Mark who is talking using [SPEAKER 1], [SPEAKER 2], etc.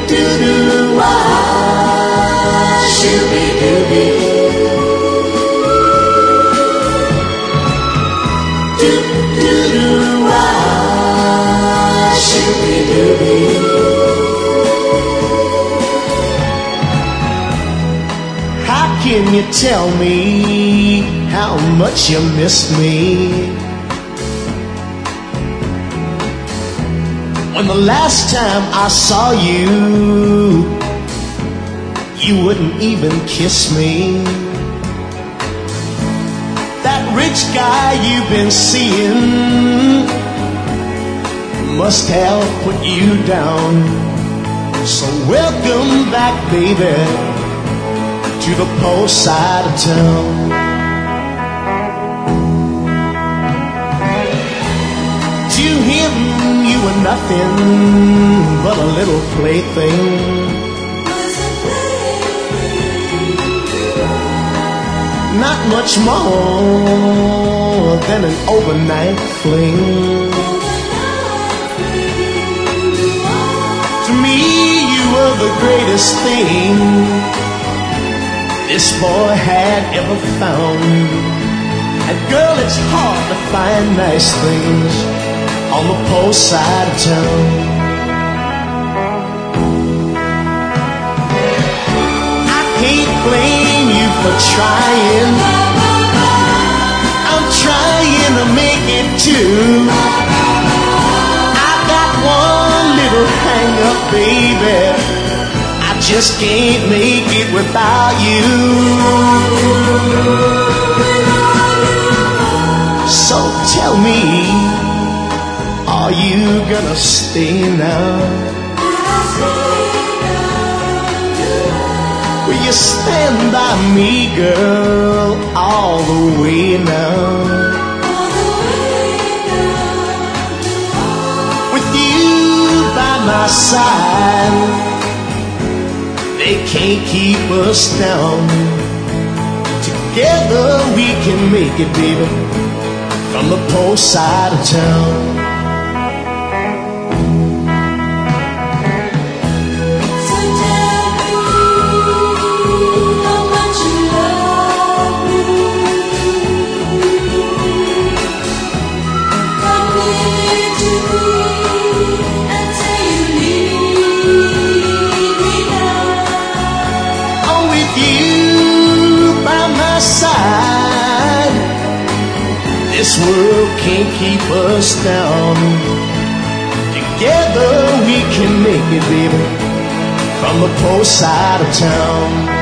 [SPEAKER 1] do-do, ah, shooby-dooby. Do-do-do, ah, shooby-dooby. How can you tell me how much you miss me? When the last time I saw you, you wouldn't even kiss me. That rich guy you've been seeing must have put you down. So welcome back, baby, to the poor side of town. To him you were nothing but a little plaything. Not much more than an overnight fling. To me you were the greatest thing this boy had ever found. And girl, it's hard to find nice things on the poor side of town. I can't blame you for trying. I'm trying to make it too. I got one little hang up, baby, I just can't make it without you. So tell me, are you gonna stay now? Will you stand by me, girl, all the way now? With you by my side, they can't keep us down. Together we can make it, baby, from the poor side of town. This world can't keep us down. Together we can make it, baby, from the poor side of town.